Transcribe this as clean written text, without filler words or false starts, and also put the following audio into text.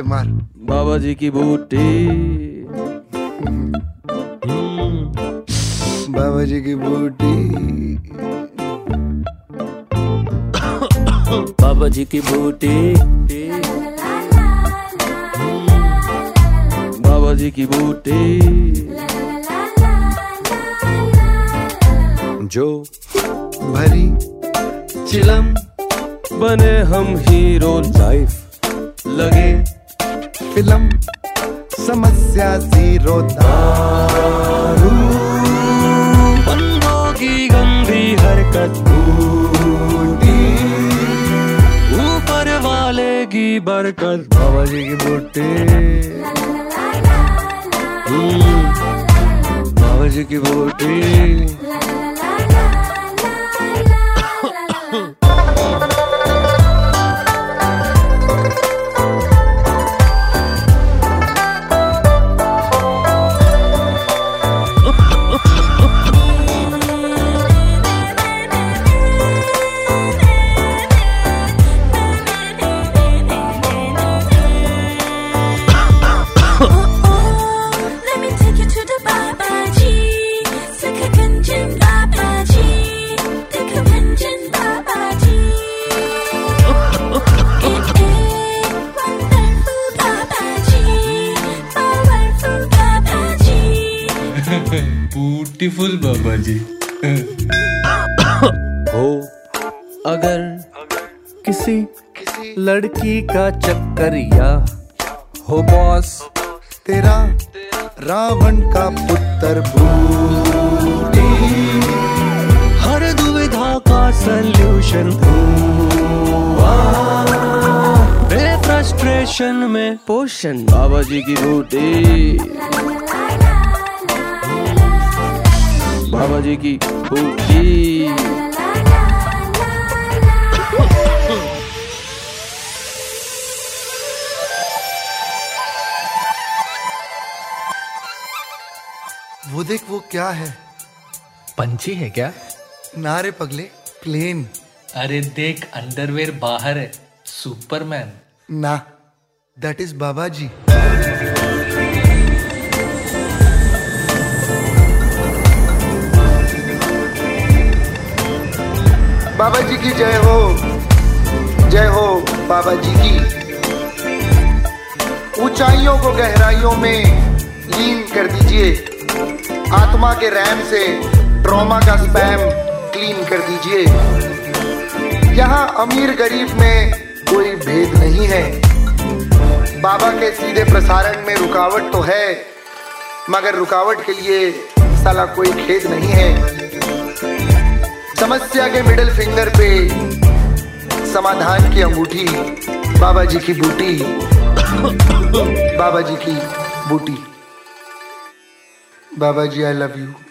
मार। बाबा जी की बूटी, बाबा जी की बूटी, बाबा जी की बूटी, बाबा जी की बूटी, जो भरी चिलम बने हम हीरो, लाइफ लगे फिल्म, समस्या जीरो, दारू बंदों की गंदी हरकत, ऊपर वाले की बरकत, बाबा जी की बूटी, बाबा जी की बूटी। ब्यूटीफुल बाबा जी। हो अगर किसी लड़की का चक्कर या हो बॉस तेरा रावण का पुत्र बूटी, हर दुविधा का सल्यूशन, फ्रस्ट्रेशन में पोषण, बाबा जी की बूटी, बाबा जी की बूटी। वो देख, वो क्या है? पंछी है क्या? ना रे पगले, प्लेन। अरे देख, अंडरवेयर बाहर है, सुपरमैन। ना, दैट इज बाबा जी। बाबा जी की जय हो, जय हो बाबा जी की। ऊंचाइयों को गहराइयों में लीन कर दीजिए, आत्मा के रैम से ट्रॉमा का स्पैम क्लीन कर दीजिए। यहाँ अमीर गरीब में कोई भेद नहीं है, बाबा के सीधे प्रसारण में रुकावट तो है, मगर रुकावट के लिए साला कोई खेद नहीं है। समस्या के मिडिल फिंगर पे समाधान की अंगूठी, बाबा जी की बूटी, बाबा जी की बूटी। बाबा जी आई लव यू।